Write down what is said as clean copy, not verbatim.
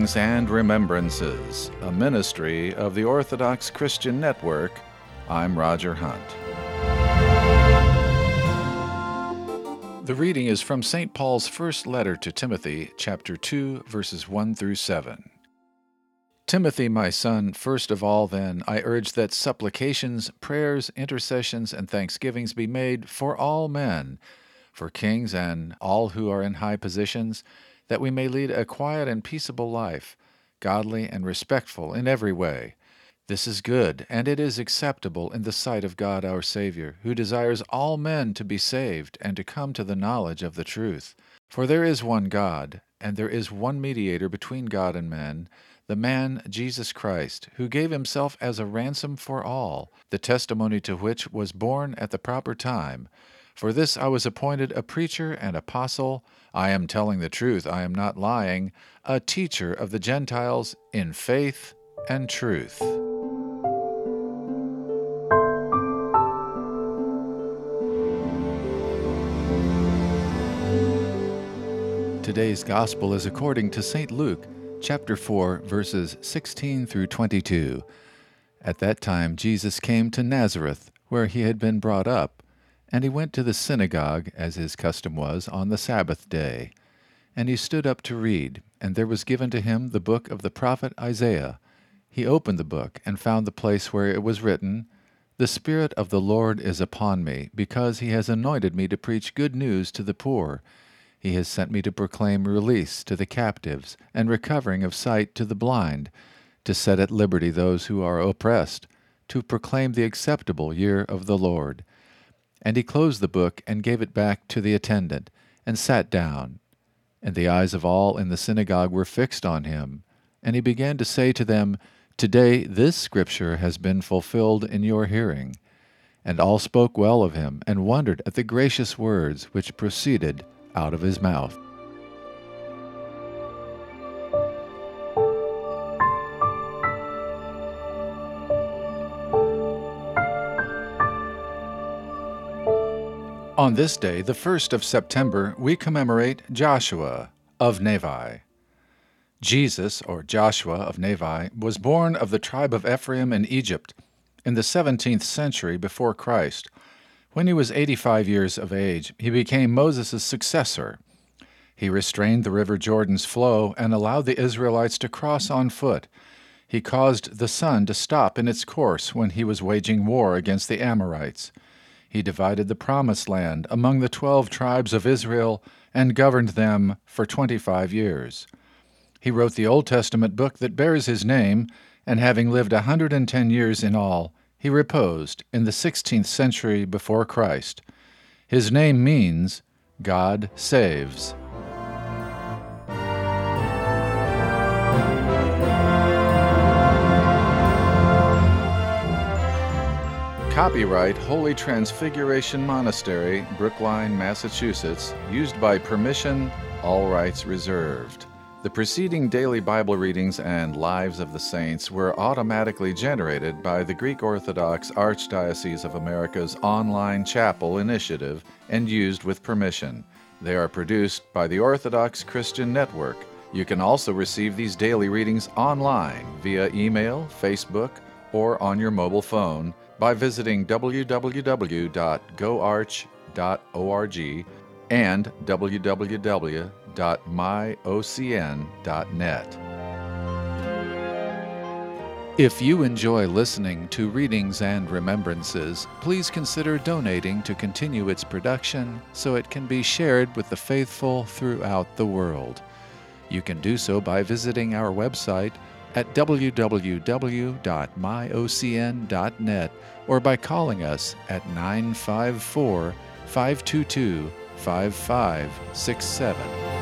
Readings and Remembrances, a ministry of the Orthodox Christian Network. I'm Roger Hunt. The reading is from St. Paul's first letter to Timothy, chapter 2, verses 1 through 7. Timothy, my son, first of all, then, I urge that supplications, prayers, intercessions, and thanksgivings be made for all men, for kings and all who are in high positions, that we may lead a quiet and peaceable life, godly and respectful in every way. This is good, and it is acceptable in the sight of God our Savior, who desires all men to be saved and to come to the knowledge of the truth. For there is one God, and there is one mediator between God and men, the man Jesus Christ, who gave himself as a ransom for all, the testimony to which was borne at the proper time. For this I was appointed a preacher and apostle. I am telling the truth, I am not lying, a teacher of the Gentiles in faith and truth. Today's Gospel is according to St. Luke, chapter 4, verses 16 through 22. At that time Jesus came to Nazareth, where he had been brought up, and he went to the synagogue, as his custom was, on the Sabbath day. And he stood up to read, and there was given to him the book of the prophet Isaiah. He opened the book, and found the place where it was written, "The Spirit of the Lord is upon me, because he has anointed me to preach good news to the poor. He has sent me to proclaim release to the captives, and recovering of sight to the blind, to set at liberty those who are oppressed, to proclaim the acceptable year of the Lord." And he closed the book and gave it back to the attendant, and sat down. And the eyes of all in the synagogue were fixed on him. And he began to say to them, "Today this scripture has been fulfilled in your hearing." And all spoke well of him, and wondered at the gracious words which proceeded out of his mouth. On this day, the 1st of September, we commemorate Joshua of Nevi. Jesus, or Joshua of Nevi, was born of the tribe of Ephraim in Egypt in the 17th century before Christ. When he was 85 years of age, he became Moses' successor. He restrained the river Jordan's flow and allowed the Israelites to cross on foot. He caused the sun to stop in its course when he was waging war against the Amorites. He divided the Promised Land among the 12 tribes of Israel and governed them for 25 years. He wrote the Old Testament book that bears his name, and having lived 110 years in all, he reposed in the 16th century before Christ. His name means God saves. Copyright Holy Transfiguration Monastery, Brookline, Massachusetts, used by permission, all rights reserved. The preceding daily Bible readings and Lives of the Saints were automatically generated by the Greek Orthodox Archdiocese of America's online chapel initiative and used with permission. They are produced by the Orthodox Christian Network. You can also receive these daily readings online via email, Facebook, or on your mobile phone by visiting www.goarch.org and www.myocn.net. If you enjoy listening to Readings and Remembrances, please consider donating to continue its production so it can be shared with the faithful throughout the world. You can do so by visiting our website at www.myocn.net or by calling us at 954-522-5567.